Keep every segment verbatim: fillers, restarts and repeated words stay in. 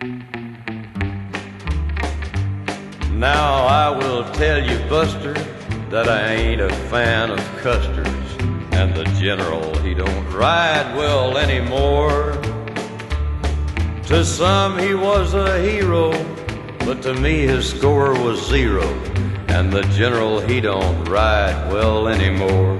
Now I will tell you, Buster, that I ain't a fan of Custer's, and the General, he don't ride well anymore. To some he was a hero, but to me his score was zero, and the General, he don't ride well anymore.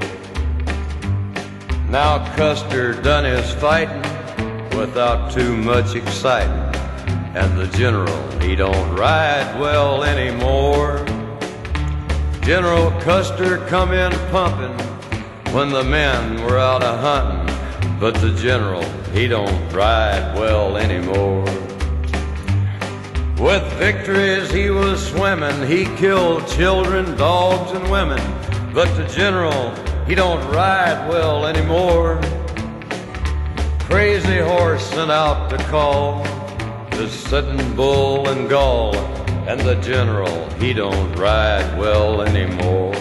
Now Custer done his fighting without too much exciting, and the General, he don't ride well anymore. General Custer come in pumping when the men were out a hunting, but the General, he don't ride well anymore. With victories he was swimming, he killed children, dogs, and women, but the General, he don't ride well anymore. Crazy Horse sent out to call the Sitting Bull and Gall, and the General, he don't ride well anymore.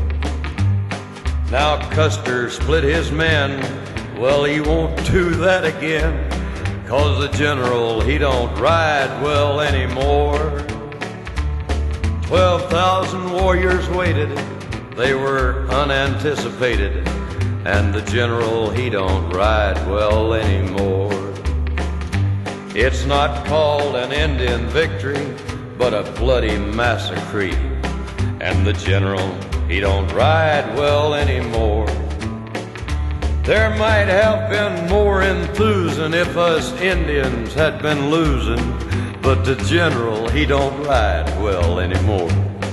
Now Custer split his men, well, he won't do that again, 'cause the General, he don't ride well anymore. Twelve thousand warriors waited, they were unanticipated, and the General, he don't ride well anymore. It's not called an Indian victory, but a bloody massacre, and the General, he don't ride well anymore. There might have been more enthusing if us Indians had been losing, but the General, he don't ride well anymore.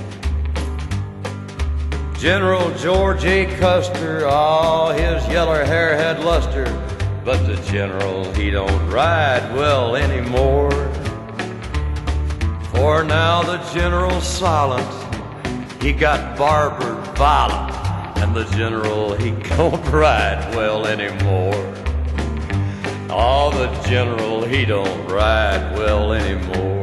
General George A. Custer, oh, his yeller hair had luster, but the General, he don't ride well anymore. For now the General's silent, he got barbered violent, and the General, he don't ride well anymore. Oh, the General, he don't ride well anymore.